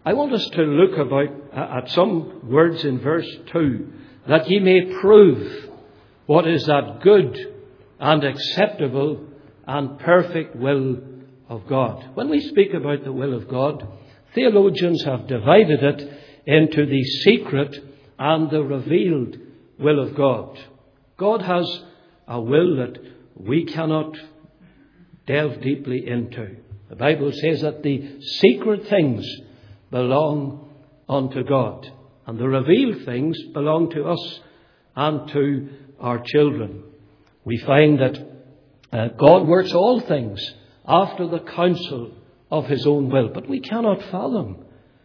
I want us to look at some words in verse 2. That ye may prove what is that good and acceptable and perfect will of God. When we speak about the will of God, theologians have divided it into the secret and the revealed will of God. God has a will that we cannot delve deeply into. The Bible says that the secret things belong unto God, and the revealed things belong to us and to our children. We find that God works all things after the counsel of his own will, but we cannot fathom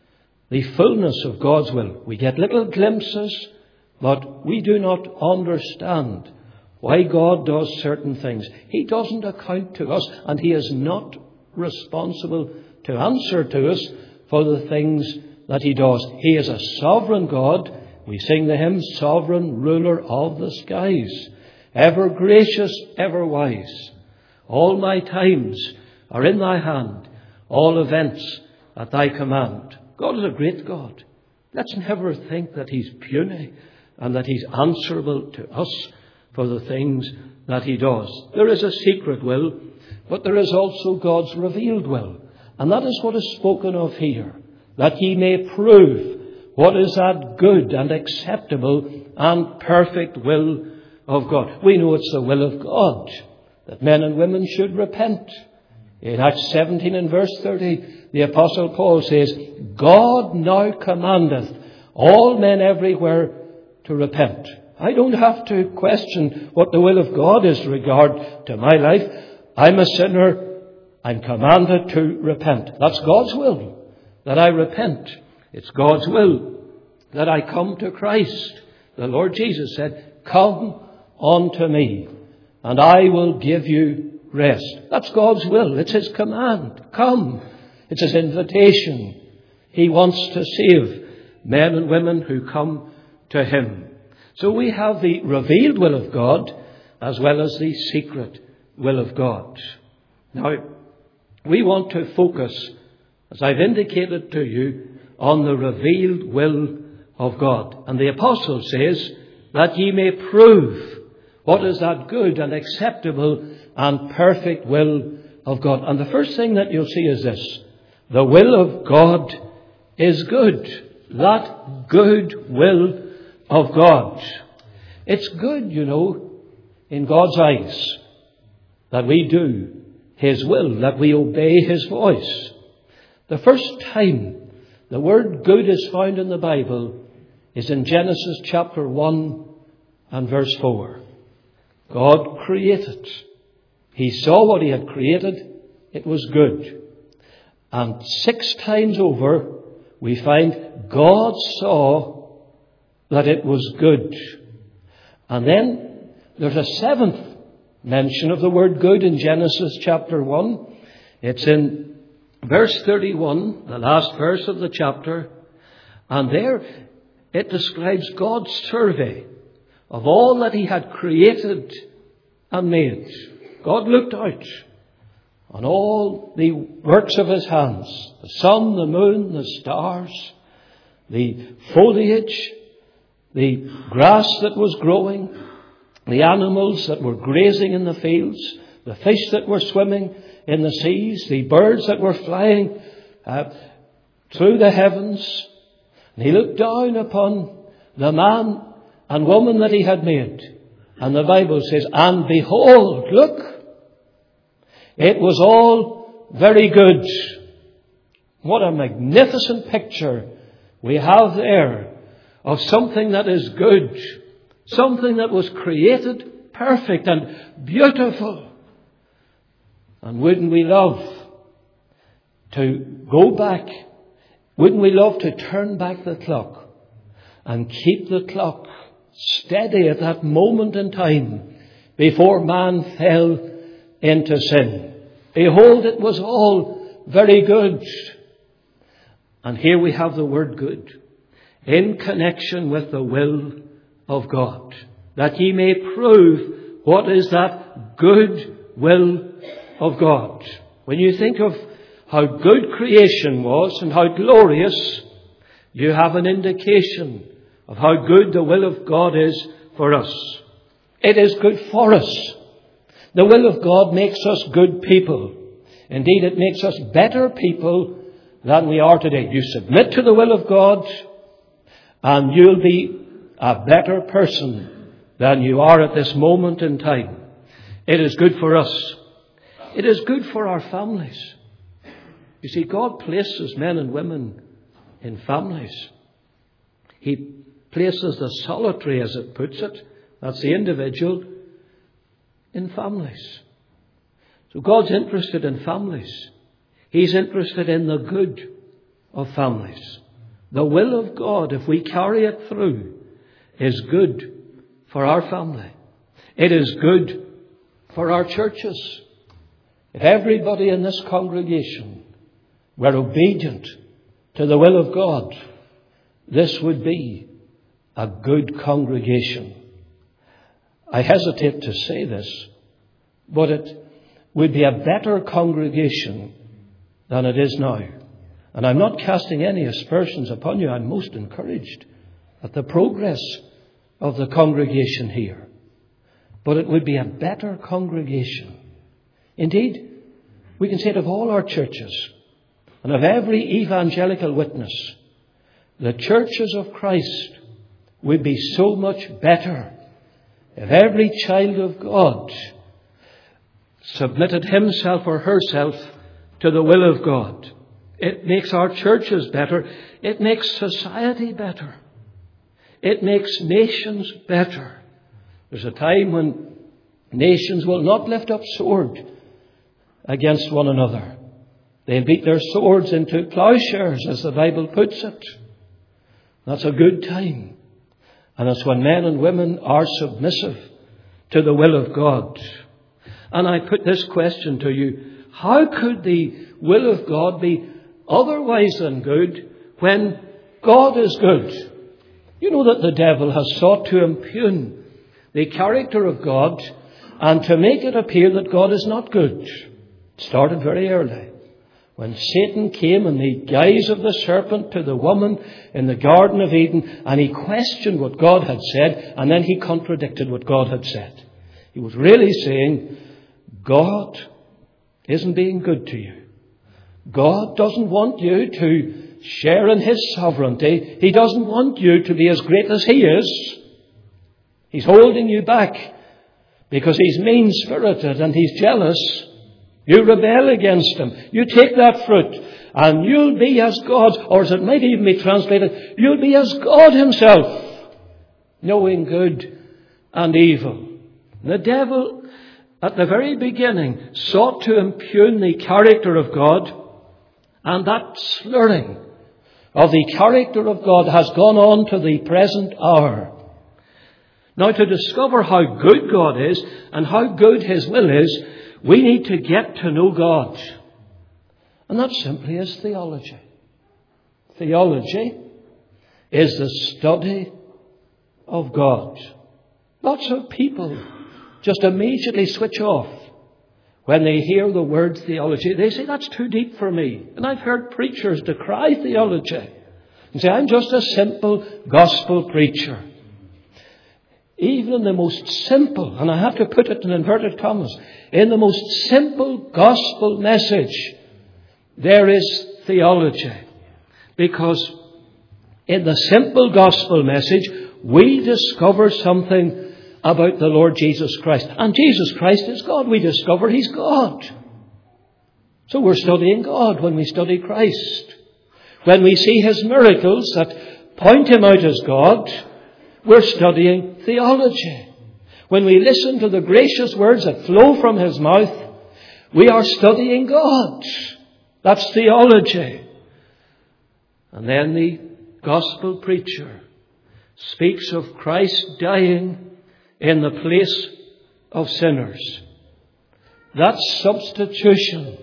the fullness of God's will. We get little glimpses, but we do not understand why God does certain things. He doesn't account to us, and he is not responsible to answer to us for the things that he does. He is a sovereign God. We sing the hymn, Sovereign Ruler of the Skies, ever gracious, ever wise. All my times are in thy hand, all events at thy command. God is a great God. Let's never think that he's puny and that he's answerable to us for the things that he does. There is a secret will, but there is also God's revealed will. And that is what is spoken of here. That ye may prove what is that good and acceptable and perfect will of God. We know it's the will of God that men and women should repent. In Acts 17 and verse 30, the Apostle Paul says, God now commandeth all men everywhere to repent. I don't have to question what the will of God is in regard to my life. I'm a sinner. I'm commanded to repent. That's God's will, that I repent. It's God's will that I come to Christ. The Lord Jesus said, come unto me, and I will give you rest. That's God's will. It's his command. Come. It's his invitation. He wants to save men and women who come to him. So we have the revealed will of God as well as the secret will of God. Now, we want to focus, as I've indicated to you, on the revealed will of God. And the apostle says that ye may prove what is that good and acceptable and perfect will of God. And the first thing that you'll see is this. The will of God is good. That good will of God. It's good, in God's eyes that we do his will, that we obey his voice. The first time the word good is found in the Bible is in Genesis chapter 1 and verse 4. God created. He saw what he had created. It was good. And 6 times over, we find God saw that it was good. And then there's a 7th mention of the word good in Genesis chapter 1. It's in verse 31, the last verse of the chapter. And there it describes God's survey of all that he had created and made. God looked out on all the works of his hands, the sun, the moon, the stars, the foliage, the grass that was growing, the animals that were grazing in the fields, the fish that were swimming in the seas, the birds that were flying through the heavens. And he looked down upon the man and woman that he had made. And the Bible says, and behold, look, it was all very good. What a magnificent picture we have there of something that is good, something that was created perfect and beautiful. And wouldn't we love to go back? Wouldn't we love to turn back the clock and keep the clock steady at that moment in time before man fell into sin? Behold, it was all very good. And here we have the word good in connection with the will of God, that ye may prove what is that good will of God. When you think of how good creation was and how glorious, you have an indication of how good the will of God is for us. It is good for us. The will of God makes us good people. Indeed, it makes us better people than we are today. You submit to the will of God, and you'll be a better person than you are at this moment in time. It is good for us. It is good for our families. You see, God places men and women in families. He places the solitary, as it puts it, that's the individual, in families. So God's interested in families. He's interested in the good of families. The will of God, if we carry it through, is good for our family. It is good for our churches. If everybody in this congregation were obedient to the will of God, this would be a good congregation. I hesitate to say this, but it would be a better congregation than it is now. And I'm not casting any aspersions upon you. I'm most encouraged at the progress of the congregation here. But it would be a better congregation. Indeed, we can say it of all our churches and of every evangelical witness. The churches of Christ would be so much better if every child of God submitted himself or herself to the will of God. It makes our churches better. It makes society better. It makes nations better. There's a time when nations will not lift up sword against one another. They'll beat their swords into plowshares, as the Bible puts it. That's a good time. And it's when men and women are submissive to the will of God. And I put this question to you. How could the will of God be otherwise than good when God is good? You know that the devil has sought to impugn the character of God and to make it appear that God is not good. It started very early, when Satan came in the guise of the serpent to the woman in the Garden of Eden, and he questioned what God had said, and then he contradicted what God had said. He was really saying, God isn't being good to you. God doesn't want you to share in His sovereignty. He doesn't want you to be as great as He is. He's holding you back because He's mean-spirited and He's jealous. You rebel against Him. You take that fruit and you'll be as God, or as it might even be translated, you'll be as God Himself, knowing good and evil. The devil, at the very beginning, sought to impugn the character of God, and that slurring of the character of God has gone on to the present hour. Now, to discover how good God is and how good His will is, we need to get to know God. And that simply is theology. Theology is the study of God. Lots of people just immediately switch off when they hear the word theology. They say, that's too deep for me. And I've heard preachers decry theology and say, I'm just a simple gospel preacher. Even in the most simple, and I have to put it in inverted commas, in the most simple gospel message, there is theology. Because in the simple gospel message, we discover something about the Lord Jesus Christ. And Jesus Christ is God. We discover He's God. So we're studying God when we study Christ. When we see His miracles that point Him out as God, we're studying theology. When we listen to the gracious words that flow from His mouth, we are studying God. That's theology. And then the gospel preacher speaks of Christ dying in the place of sinners. That substitution.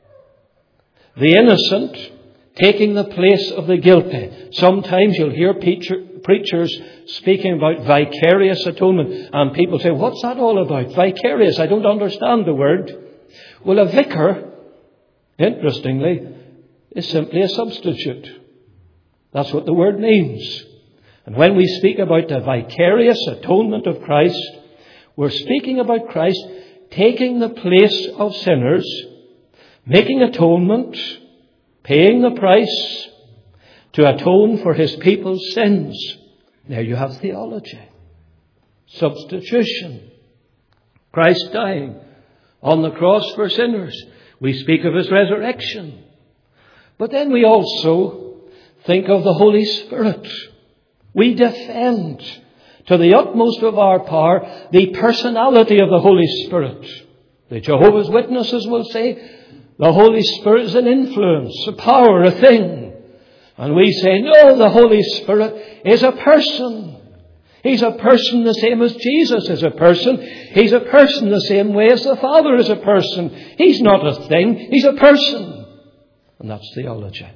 The innocent taking the place of the guilty. Sometimes you'll hear preachers speaking about vicarious atonement, and people say, what's that all about? Vicarious, I don't understand the word. Well, a vicar interestingly, is simply a substitute. That's what the word means. And when we speak about the vicarious atonement of Christ, we're speaking about Christ taking the place of sinners, making atonement, paying the price to atone for his people's sins. There you have theology. Substitution. Christ dying on the cross for sinners. We speak of his resurrection. But then we also think of the Holy Spirit. We defend to the utmost of our power the personality of the Holy Spirit. The Jehovah's Witnesses will say the Holy Spirit is an influence, a power, a thing. And we say, no, the Holy Spirit is a person. He's a person the same as Jesus is a person. He's a person the same way as the Father is a person. He's not a thing. He's a person. And that's theology.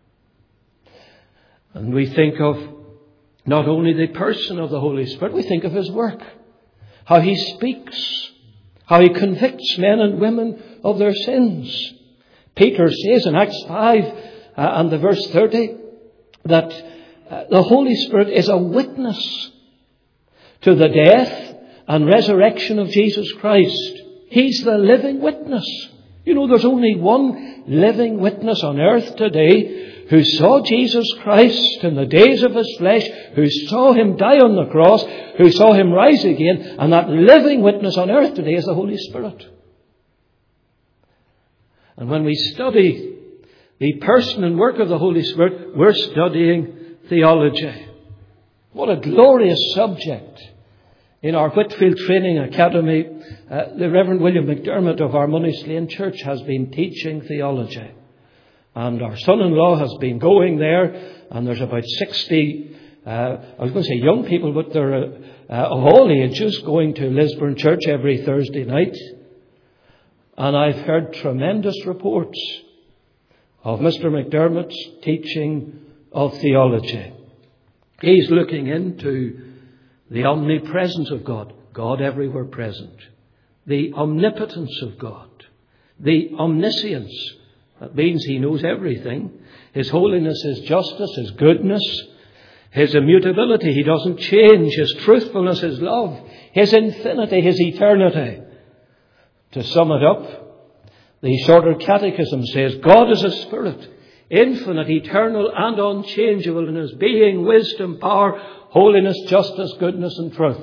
And we think of not only the person of the Holy Spirit, we think of his work. How he speaks. How he convicts men and women of their sins. Peter says in Acts 5 and the verse 30 that the Holy Spirit is a witness to the death and resurrection of Jesus Christ. He's the living witness. You know, there's only one living witness on earth today who saw Jesus Christ in the days of his flesh, who saw him die on the cross, who saw him rise again, and that living witness on earth today is the Holy Spirit. And when we study the person and work of the Holy Spirit, we're studying theology. What a glorious subject. In our Whitfield Training Academy, the Reverend William McDermott of our Monaslane Church has been teaching theology. And our son-in-law has been going there, and there's about 60, I was going to say young people, but they're of all ages going to Lisburn Church every Thursday night. And I've heard tremendous reports of Mr. McDermott's teaching of theology. He's looking into the omnipresence of God, God everywhere present. The omnipotence of God. The omniscience, that means he knows everything. His holiness, his justice, his goodness, his immutability, he doesn't change. His truthfulness, his love, his infinity, his eternity. To sum it up, the Shorter Catechism says, God is a spirit, infinite, eternal and unchangeable in his being, wisdom, power, holiness, justice, goodness and truth.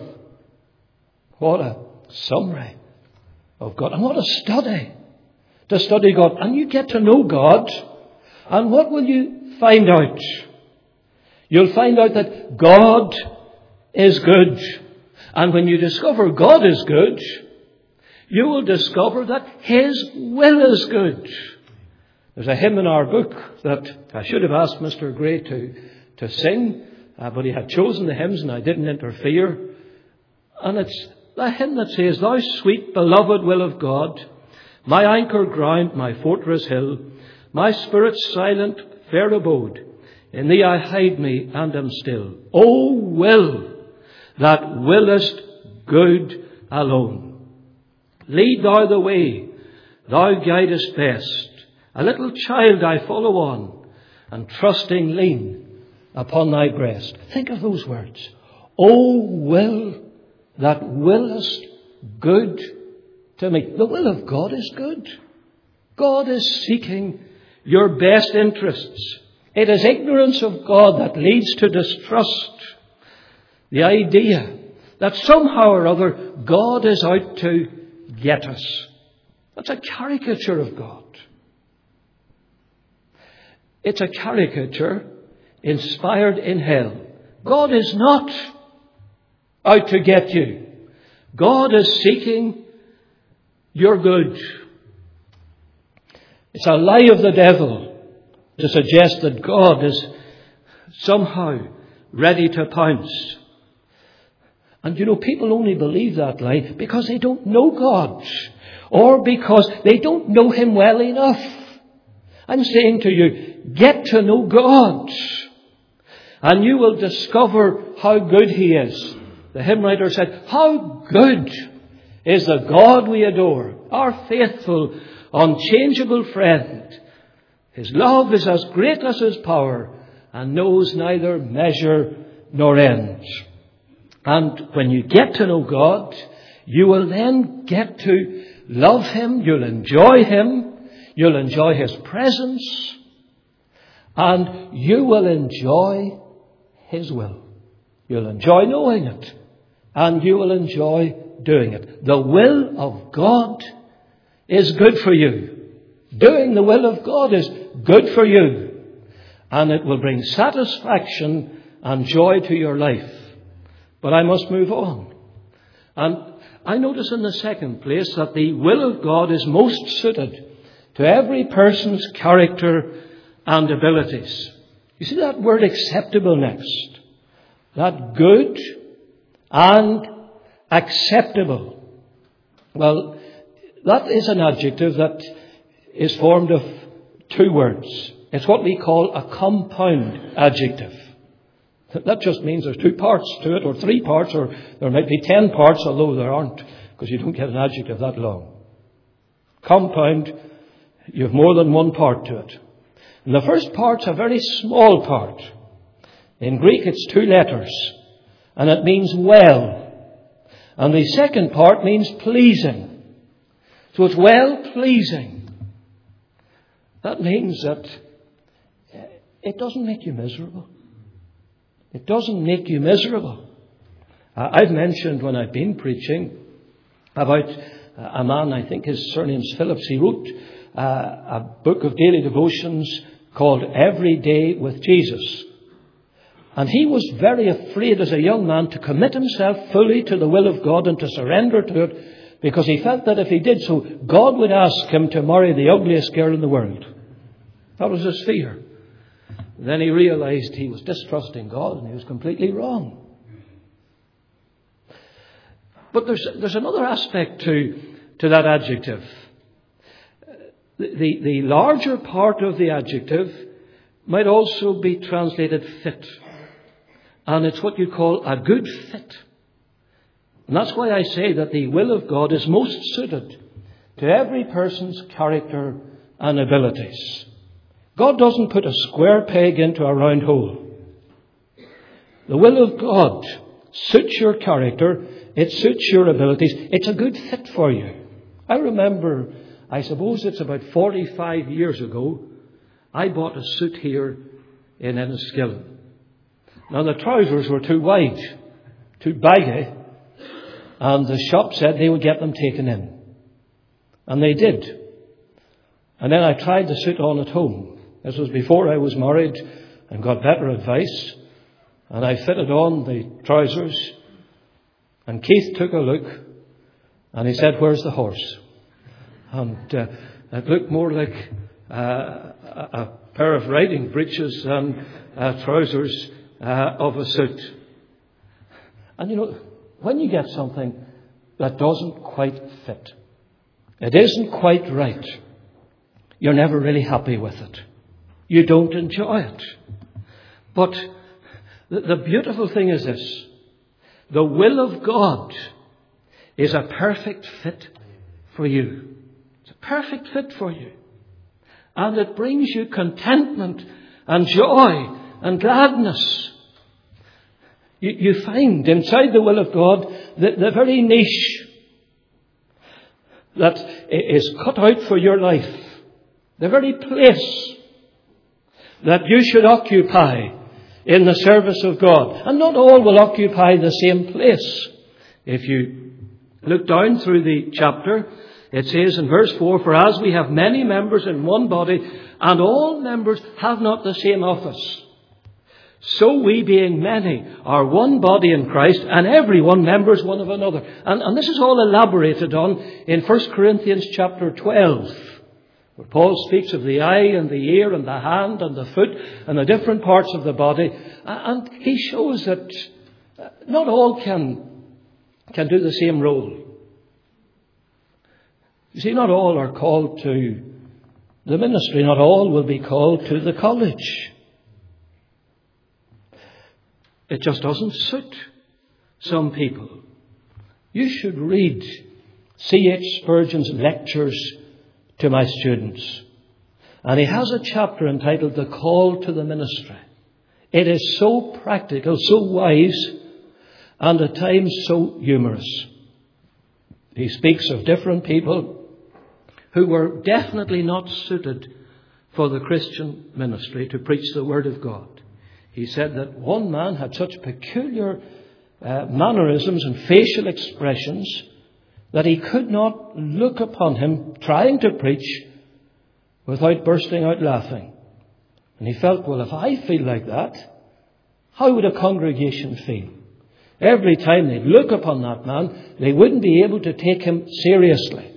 What a summary of God. And what a study. To study God. And you get to know God. And what will you find out? You'll find out that God is good. And when you discover God is good, you will discover that his will is good. There's a hymn in our book that I should have asked Mr. Gray to sing. But he had chosen the hymns and I didn't interfere. And it's the hymn that says, Thou sweet beloved will of God, my anchor ground, my fortress hill, my spirit's silent fair abode, in thee I hide me and am still. O will that willest good alone. Lead thou the way, thou guidest best. A little child I follow on, and trusting lean upon thy breast. Think of those words. O will that willest good to me. The will of God is good. God is seeking your best interests. It is ignorance of God that leads to distrust. The idea that somehow or other God is out to get us. That's a caricature of God. It's a caricature inspired in hell. God is not out to get you. God is seeking your good. It's a lie of the devil to suggest that God is somehow ready to pounce. And you know, people only believe that lie because they don't know God, or because they don't know him well enough. I'm saying to you, get to know God, and you will discover how good he is. The hymn writer said, how good is the God we adore, our faithful, unchangeable friend. His love is as great as his power and knows neither measure nor end. And when you get to know God, you will then get to love him. You'll enjoy him. You'll enjoy his presence. And you will enjoy his will. You'll enjoy knowing it. And you will enjoy doing it. The will of God is good for you. Doing the will of God is good for you. And it will bring satisfaction and joy to your life. But I must move on. And I notice in the second place that the will of God is most suited to every person's character and abilities. You see that word acceptable next. That good and acceptable. Well, that is an adjective that is formed of two words. It's what we call a compound adjective. That just means there's two parts to it, or three parts, or there might be 10 parts, although there aren't, because you don't get an adjective that long. Compound, you have more than one part to it. And the first part's a very small part. In Greek, it's 2 letters, and it means well. And the second part means pleasing. So it's well-pleasing. That means that it doesn't make you miserable. It doesn't make you miserable. I've mentioned when I've been preaching about a man, I think his surname's Phillips. He wrote a book of daily devotions called Every Day with Jesus. And he was very afraid as a young man to commit himself fully to the will of God and to surrender to it, because he felt that if he did so, God would ask him to marry the ugliest girl in the world. That was his fear. Then he realized he was distrusting God and he was completely wrong. But there's another aspect to that adjective. The larger part of the adjective might also be translated fit. And it's what you call a good fit. And that's why I say that the will of God is most suited to every person's character and abilities. God doesn't put a square peg into a round hole. The will of God suits your character. It suits your abilities. It's a good fit for you. I remember, I suppose it's about 45 years ago, I bought a suit here in Enniskillen. Now the trousers were too wide, too baggy, and the shop said they would get them taken in. And they did. And then I tried the suit on at home. This was before I was married and got better advice. And I fitted on the trousers. And Keith took a look and he said, "Where's the horse?" And it looked more like a pair of riding breeches than trousers of a suit. And you know, when you get something that doesn't quite fit, it isn't quite right, you're never really happy with it. You don't enjoy it. But the beautiful thing is this. The will of God is a perfect fit for you. It's a perfect fit for you. And it brings you contentment and joy and gladness. You find inside the will of God the very niche that is cut out for your life. The very place that you should occupy in the service of God. And not all will occupy the same place. If you look down through the chapter, it says in verse 4, "For as we have many members in one body, and all members have not the same office, so we being many are one body in Christ, and every one members one of another." And this is all elaborated on in 1 Corinthians chapter 12. Where Paul speaks of the eye and the ear and the hand and the foot and the different parts of the body. And he shows that not all can do the same role. You see, not all are called to the ministry. Not all will be called to the college. It just doesn't suit some people. You should read C.H. Spurgeon's lectures to my students. And he has a chapter entitled The Call to the Ministry. It is so practical, so wise, and at times so humorous. He speaks of different people who were definitely not suited for the Christian ministry to preach the Word of God. He said that one man had such peculiar mannerisms and facial expressions that he could not look upon him trying to preach without bursting out laughing. And he felt, well, if I feel like that, how would a congregation feel? Every time they'd look upon that man, they wouldn't be able to take him seriously.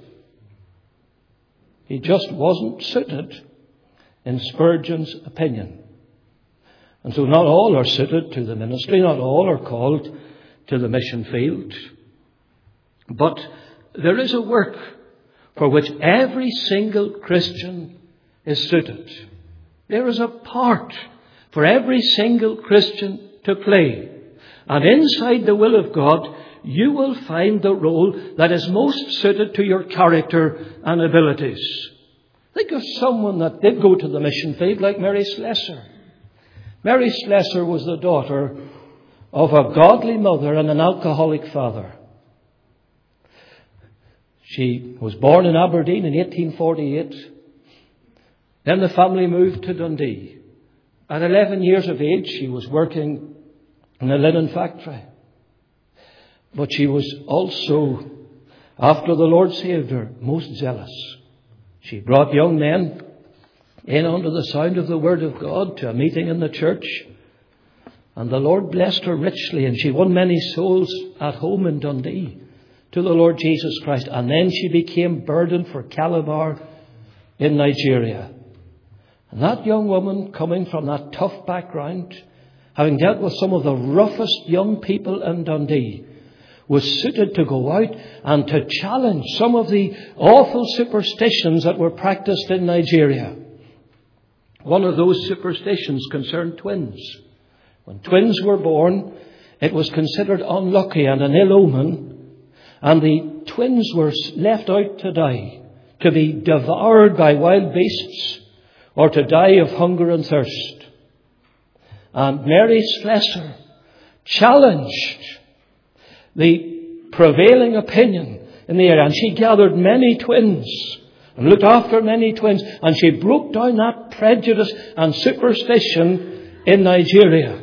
He just wasn't suited, in Spurgeon's opinion. And so not all are suited to the ministry, not all are called to the mission field. But there is a work for which every single Christian is suited. There is a part for every single Christian to play. And inside the will of God, you will find the role that is most suited to your character and abilities. Think of someone that did go to the mission field like Mary Slessor. Mary Slessor was the daughter of a godly mother and an alcoholic father. She was born in Aberdeen in 1848. Then the family moved to Dundee. At 11 years of age, she was working in a linen factory. But she was also, after the Lord saved her, most zealous. She brought young men in under the sound of the Word of God to a meeting in the church. And the Lord blessed her richly, and she won many souls at home in Dundee to the Lord Jesus Christ. And then she became burdened for Calabar in Nigeria. And that young woman, coming from that tough background, having dealt with some of the roughest young people in Dundee, was suited to go out and to challenge some of the awful superstitions that were practiced in Nigeria. One of those superstitions concerned twins. When twins were born, it was considered unlucky and an ill omen, and the twins were left out to die, to be devoured by wild beasts, or to die of hunger and thirst. And Mary Slessor challenged the prevailing opinion in the area, and she gathered many twins and looked after many twins, and she broke down that prejudice and superstition in Nigeria.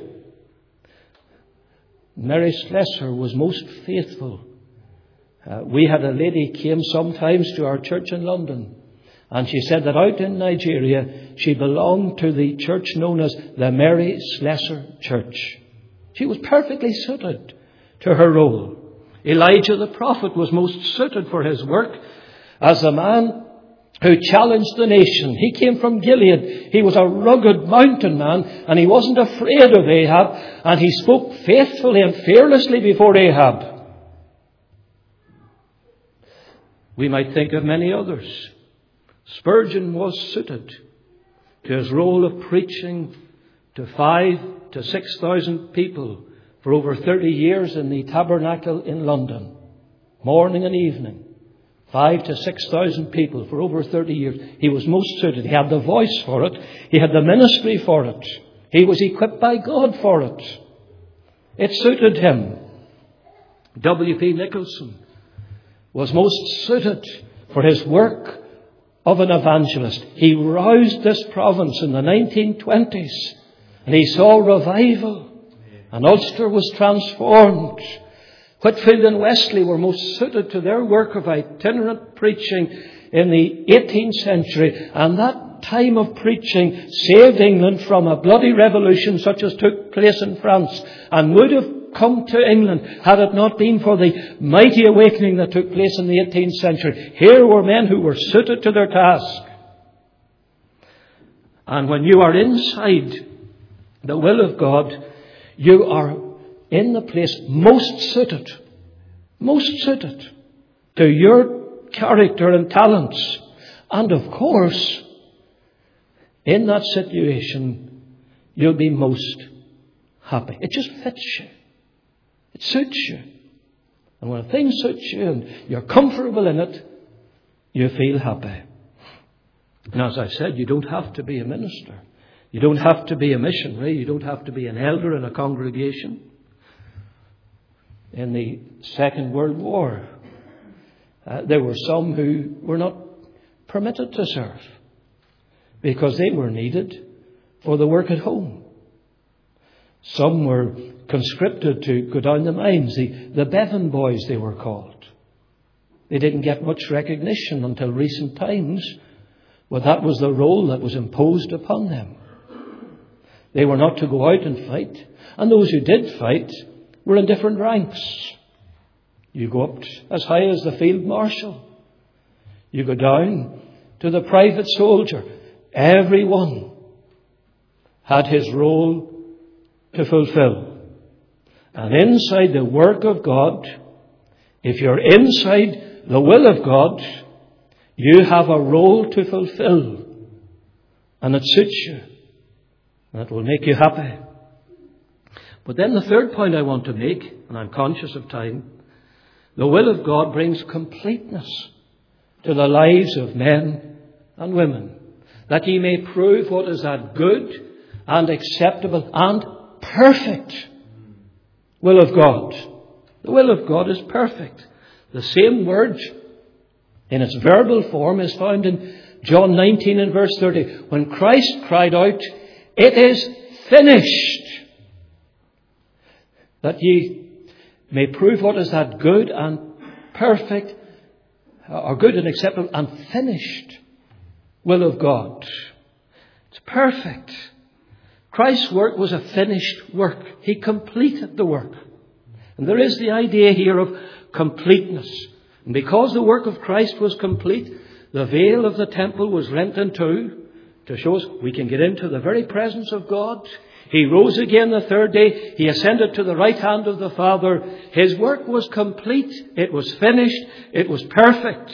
Mary Slessor was most faithful. We had a lady came sometimes to our church in London, and she said that out in Nigeria she belonged to the church known as the Mary Slessor Church. She was perfectly suited to her role. Elijah the prophet was most suited for his work as a man who challenged the nation. He came from Gilead. He was a rugged mountain man, and he wasn't afraid of Ahab, and he spoke faithfully and fearlessly before Ahab. We might think of many others. Spurgeon was suited to his role of preaching to 5,000 to 6,000 people for over 30 years in the Tabernacle in London, morning and evening. 5,000 to 6,000 people for over 30 years. He was most suited. He had the voice for it. He had the ministry for it. He was equipped by God for it. It suited him. W.P. Nicholson was most suited for his work of an evangelist. He roused this province in the 1920s, and he saw revival, and Ulster was transformed. Whitfield and Wesley were most suited to their work of itinerant preaching in the 18th century, and that time of preaching saved England from a bloody revolution such as took place in France, and would have come to England had it not been for the mighty awakening that took place in the 18th century. Here were men who were suited to their task. And when you are inside the will of God, you are in the place most suited to your character and talents. And of course, in that situation, you'll be most happy. It just fits you. It suits you. And when a thing suits you and you're comfortable in it, you feel happy. And as I said, you don't have to be a minister. You don't have to be a missionary. You don't have to be an elder in a congregation. In the Second World War, there were some who were not permitted to serve because they were needed for the work at home. Some were conscripted to go down the mines, the Bevan boys they were called. They didn't get much recognition until recent times, but that was the role that was imposed upon them. They were not to go out and fight, and those who did fight were in different ranks. You go up as high as the field marshal. You go down to the private soldier. Everyone had his role to fulfill. And inside the work of God, if you're inside the will of God, you have a role to fulfill. And it suits you. And it will make you happy. But then the third point I want to make, and I'm conscious of time, the will of God brings completeness to the lives of men and women, that ye may prove what is that good and acceptable and perfect will of God. The will of God is perfect. The same word in its verbal form is found in John 19 and verse 30. When Christ cried out, "It is finished," that ye may prove what is that good and perfect, or good and acceptable and finished will of God. It's perfect. Christ's work was a finished work. He completed the work. And there is the idea here of completeness. And because the work of Christ was complete, the veil of the temple was rent in two to show us we can get into the very presence of God. He rose again the third day. He ascended to the right hand of the Father. His work was complete. It was finished. It was perfect.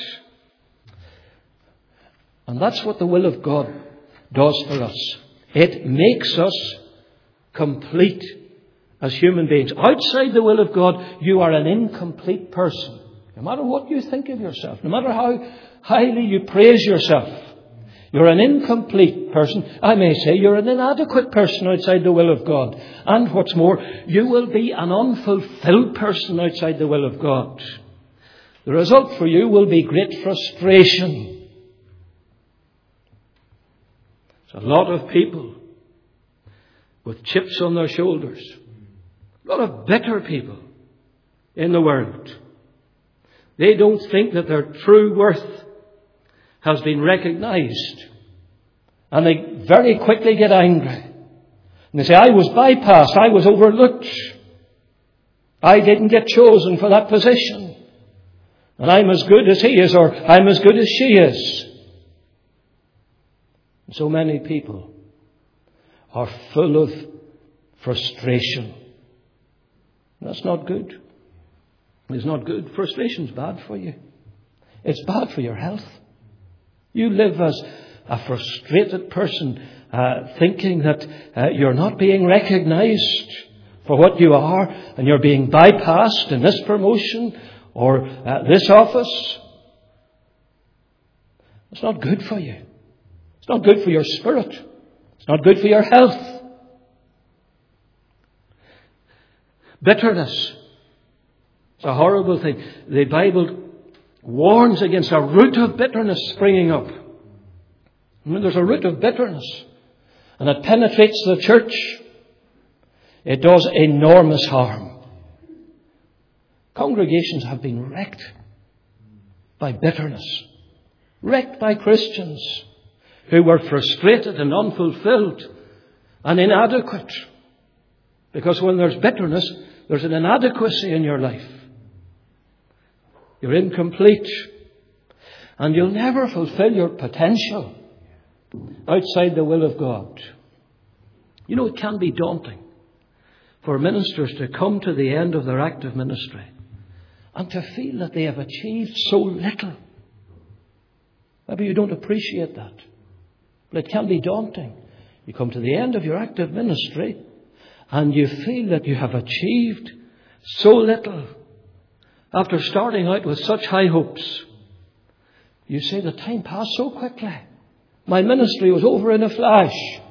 And that's what the will of God does for us. It makes us complete as human beings. Outside the will of God, you are an incomplete person. No matter what you think of yourself, no matter how highly you praise yourself, you're an incomplete person. I may say you're an inadequate person outside the will of God. And what's more, you will be an unfulfilled person outside the will of God. The result for you will be great frustration. There's a lot of people with chips on their shoulders. A lot of bitter people in the world. They don't think that their true worth has been recognized. And they very quickly get angry. And they say, I was bypassed. I was overlooked. I didn't get chosen for that position. And I'm as good as he is, or I'm as good as she is. And so many people are full of frustration. That's not good. It's not good. Frustration's bad for you. It's bad for your health. You live as a frustrated person, thinking that you're not being recognized for what you are, and you're being bypassed in this promotion or this office. It's not good for you. It's not good for your spirit. It's not good for your health. Bitterness. It's a horrible thing. The Bible warns against a root of bitterness springing up. There's a root of bitterness, and it penetrates the church. It does enormous harm. Congregations have been wrecked by bitterness, wrecked by Christians who were frustrated and unfulfilled and inadequate. Because when there's bitterness, there's an inadequacy in your life. You're incomplete. And you'll never fulfill your potential outside the will of God. You know, it can be daunting for ministers to come to the end of their active ministry and to feel that they have achieved so little. Maybe you don't appreciate that. But it can be daunting. You come to the end of your active ministry and you feel that you have achieved so little. After starting out with such high hopes, you say the time passed so quickly. My ministry was over in a flash.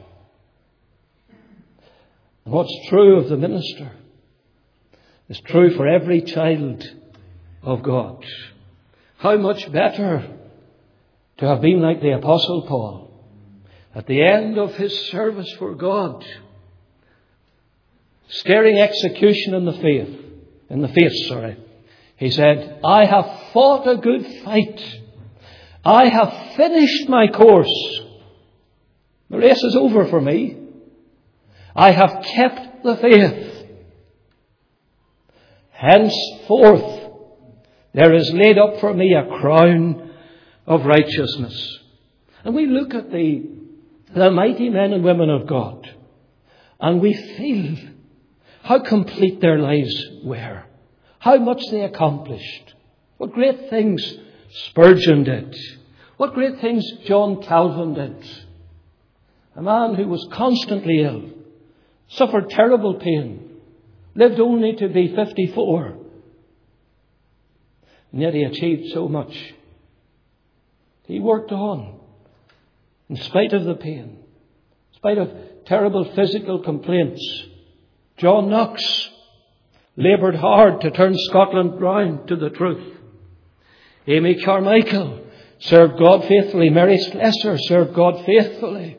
And what's true of the minister is true for every child of God. How much better to have been like the Apostle Paul at the end of his service for God, staring execution in the face. He said, I have fought a good fight. I have finished my course. The race is over for me. I have kept the faith. Henceforth, there is laid up for me a crown of righteousness. And we look at the mighty men and women of God, and we feel how complete their lives were, how much they accomplished, what great things Spurgeon did, what great things John Calvin did. A man who was constantly ill, suffered terrible pain, lived only to be 54, and yet he achieved so much. He worked on, in spite of the pain, in spite of terrible physical complaints. John Knox laboured hard to turn Scotland round to the truth. Amy Carmichael served God faithfully. Mary Slessor served God faithfully.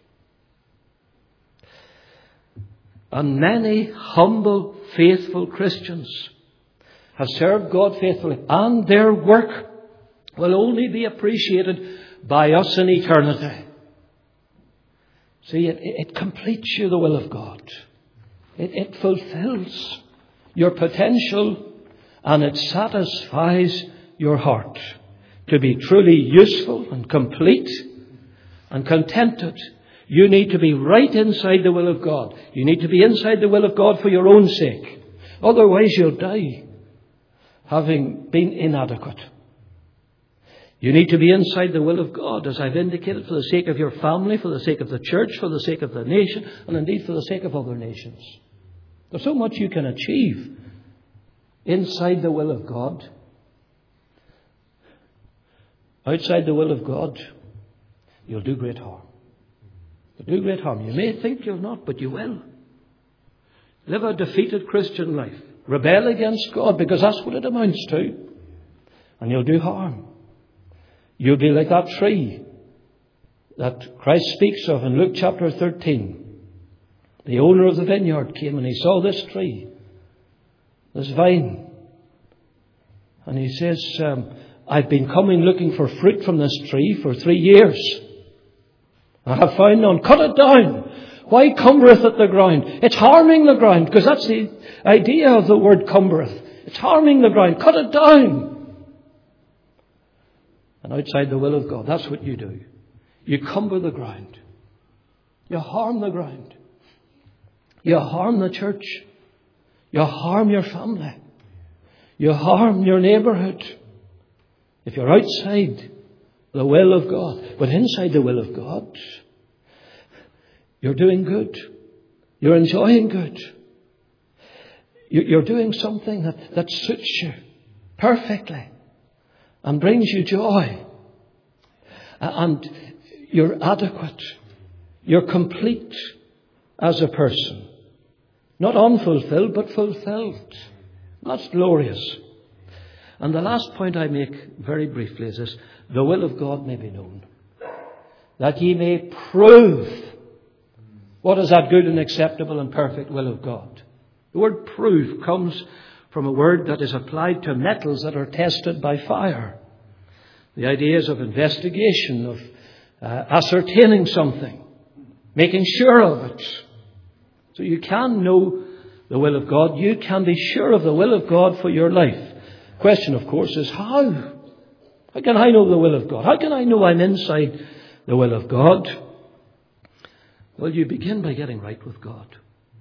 And many humble, faithful Christians have served God faithfully. And their work will only be appreciated by us in eternity. See, it completes you the will of God. It fulfills your potential, and it satisfies your heart to be truly useful and complete and contented. You need to be right inside the will of God. You need to be inside the will of God for your own sake. Otherwise you'll die having been inadequate. You need to be inside the will of God, as I've indicated, for the sake of your family, for the sake of the church, for the sake of the nation, and indeed for the sake of other nations. There's so much you can achieve inside the will of God. Outside the will of God, you'll do great harm. You'll do great harm. You may think you'll not, but you will. Live a defeated Christian life. Rebel against God, because that's what it amounts to. And you'll do harm. You'll be like that tree that Christ speaks of in Luke chapter 13. The owner of the vineyard came and he saw this tree, this vine. And he says, I've been coming looking for fruit from this tree for 3 years. I have found none. Cut it down. Why cumbereth it the ground? It's harming the ground, because that's the idea of the word cumbereth. It's harming the ground. Cut it down. And outside the will of God, that's what you do. You cumber the ground. You harm the ground. You harm the church. You harm your family. You harm your neighbourhood. If you're outside the will of God. But inside the will of God, you're doing good. You're enjoying good. You're doing something that suits you perfectly and brings you joy. And you're adequate. You're complete as a person. Not unfulfilled, but fulfilled. That's glorious. And the last point I make very briefly is this: the will of God may be known, that ye may prove what is that good and acceptable and perfect will of God. The word prove comes from a word that is applied to metals that are tested by fire. The idea is of investigation, of ascertaining something, making sure of it. So you can know the will of God. You can be sure of the will of God for your life. The question, of course, is how? How can I know the will of God? How can I know I'm inside the will of God? Well, you begin by getting right with God.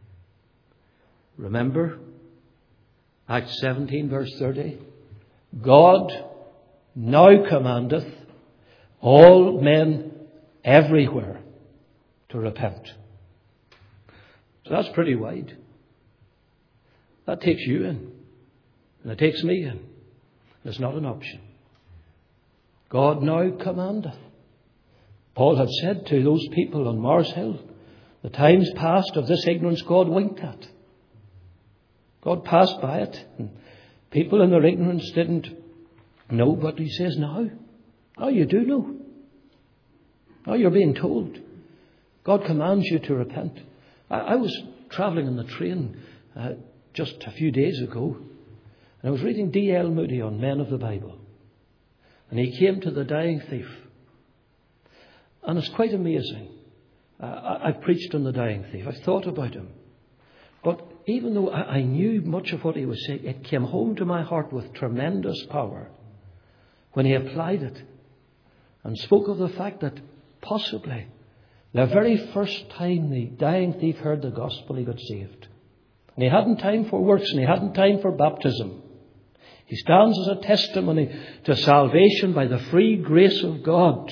Remember Acts 17 verse 30. God now commandeth all men everywhere to repent. So that's pretty wide. That takes you in. And it takes me in. It's not an option. God now commandeth. Paul had said to those people on Mars Hill, the times past of this ignorance God winked at. God passed by it, and people in their ignorance didn't know, but he says now you do know. Now you're being told. God commands you to repent. I was travelling on the train just a few days ago, and I was reading D.L. Moody on Men of the Bible. And he came to the dying thief. And it's quite amazing. I've preached on the dying thief. I've thought about him. But even though I knew much of what he was saying, it came home to my heart with tremendous power when he applied it and spoke of the fact that possibly the very first time the dying thief heard the gospel, he got saved. And he hadn't time for works, and he hadn't time for baptism. He stands as a testimony to salvation by the free grace of God.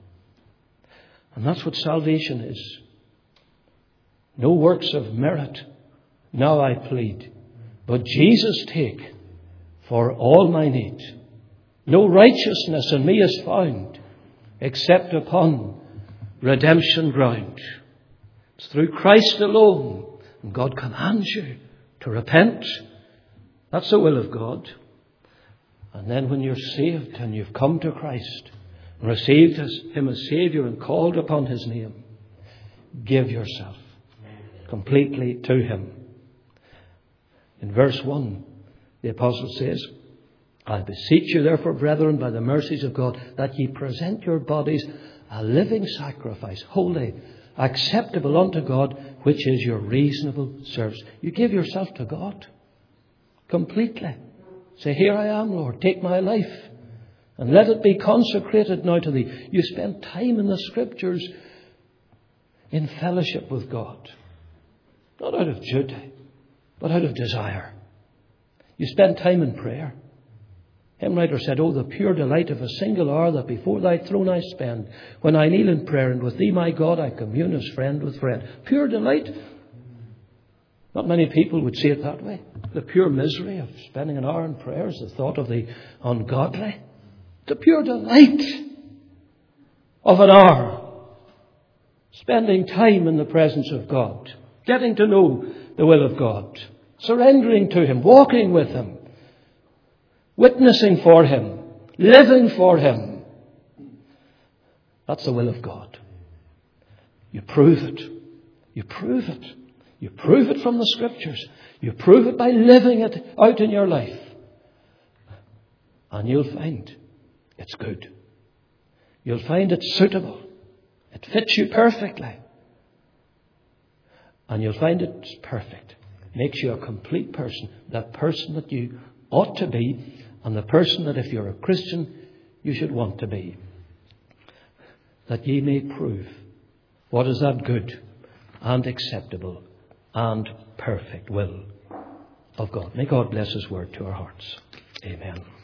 And that's what salvation is. No works of merit, now I plead, but Jesus take for all my need. No righteousness in me is found, except upon redemption ground. It's through Christ alone, and God commands you to repent. That's the will of God. And then when you're saved and you've come to Christ and received Him as Saviour and called upon His name, give yourself completely to Him. In verse 1, the apostle says, I beseech you therefore, brethren, by the mercies of God, that ye present your bodies a living sacrifice, holy, acceptable unto God, which is your reasonable service. You give yourself to God completely. Say, here I am, Lord, take my life and let it be consecrated now to Thee. You spend time in the Scriptures in fellowship with God. Not out of duty, but out of desire. You spend time in prayer. Hymn writer said, oh, the pure delight of a single hour that before Thy throne I spend, when I kneel in prayer, and with Thee, my God, I commune as friend with friend. Pure delight. Not many people would see it that way. The pure misery of spending an hour in prayer is the thought of the ungodly. The pure delight of an hour spending time in the presence of God, getting to know the will of God, surrendering to Him, walking with Him, witnessing for Him, living for Him. That's the will of God. You prove it. You prove it. You prove it from the Scriptures. You prove it by living it out in your life. And you'll find it's good. You'll find it's suitable. It fits you perfectly. And you'll find it's perfect. It makes you a complete person. That person that you ought to be, and the person that if you're a Christian, you should want to be. That ye may prove what is that good and acceptable and perfect will of God. May God bless His word to our hearts. Amen.